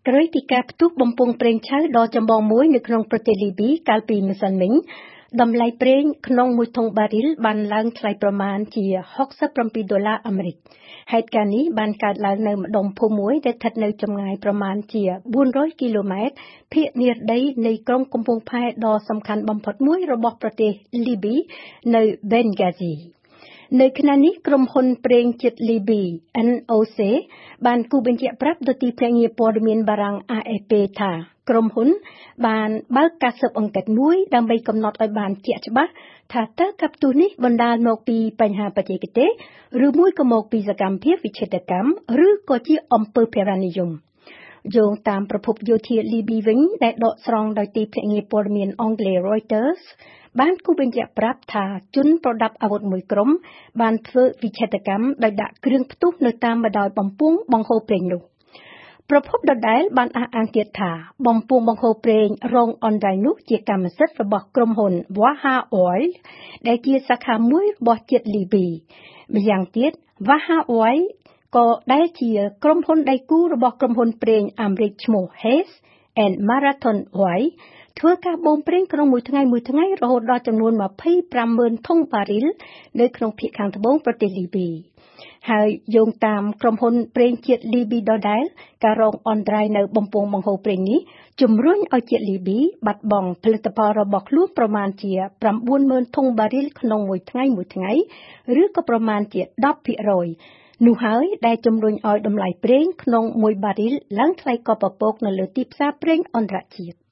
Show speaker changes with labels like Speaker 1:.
Speaker 1: ក្រោយពីការផ្ទុះបំពង់ប្រេងឆៅដ៏ចម្បងមួយនៅក្នុងប្រទេសលីប៊ីកាលពីម្សិលមិញតម្លៃប្រេងក្នុងមួយធុងបារីលបានឡើងថ្លៃប្រមាណជា$67 អាមេរិកហេតុការណ៍នេះបានកើតឡើងនៅម្ដុំភូមិមួយដែលស្ថិតនៅចម្ងាយប្រមាណជា400គីឡូម៉ែត្រភាគនិរតីនៃក្រុងកំពង់ផែដ៏សំខាន់បំផុតមួយរបស់ប្រទេសលីប៊ីនៅ Benghaziនៅខណៈនេះក្រុមហ៊ុនប្រេងជាតិលីប៊ី NOC បានគូបញ្ជាក់ប្រាប់ទៅទីភ្នាក់ងារព័ត៌មានបារាំង AFP ថាក្រុមហ៊ុនបានបើកការស៊ើបអង្កេតមួយដើម្បីកំណត់ឲ្យបានជាក់ច្បាស់ថាតើការផ្ទុះនេះបណ្ដាលមកពីបញ្ហាបច្ចេកទេសឬមួយក៏មកពីសកម្មភាពវិឆេទកម្មឬក៏ជាអំពើភេរវនិយមយោងតាមប្រភពយោធាលីប៊ីវិញដែលដកស្រង់ដោយទីភ្នាក់ងារព័ត៌មានអង់គ្លេស Reuters បានគូបញ្ជាក់ប្រាប់ថាជនប្រដាប់អាវុធមួយក្រុមបានធ្វើវិឆេទកម្មដោយដាក់គ្រឿងផ្ទុះនៅតាមបណ្ដោយបំពង់បង្ហូរប្រេងនោះប្រភពដដែលបានអះអាងទៀតថាបំពង់បង្ហូរប្រេងរងអនរ៉ៃនោះជាកម្មសិទ្ធិរបស់ក្រុមហ៊ុន Waha Oil ដែលជាសាខាមួយរបស់ជាតិលីប៊ីម្យ៉ាងទៀត Waha Oil ក៏ដែលជាក្រុមហ៊ុនដៃគូរបស់ក្រុមហ៊ុនប្រេងអាមេរិកឈ្មោះ Hess and Marathon Oil ធ្វើការបូមប្រេងក្នុងមួយថ្ងៃរហូតដល់ចំនួន25,000ធុងបារីលនៅក្នុងភាគខាងត្បូងប្រទេសលីប៊ីហើយយោងតាមក្រុមហ៊ុនប្រេងជាតិលីប៊ីដដែលការរងអន្តរាយនៅបំពង់បង្ហូរប្រេងនេះជំរុញឲ្យជាតិលីប៊ីបាត់បង់ផលិតផលរបស់ខ្លួនប្រមាណជា90,000ធុងបារីលក្នុងមួយថ្ងៃឬក៏ប្រមាណជា 10% នោះហើយដែលជំរុញឲ្យតម្លៃប្រេងក្នុងមួយបារីលឡើងថ្លៃកប់ពពកនៅលើទីផ្សារប្រេងអន្តរជាតិ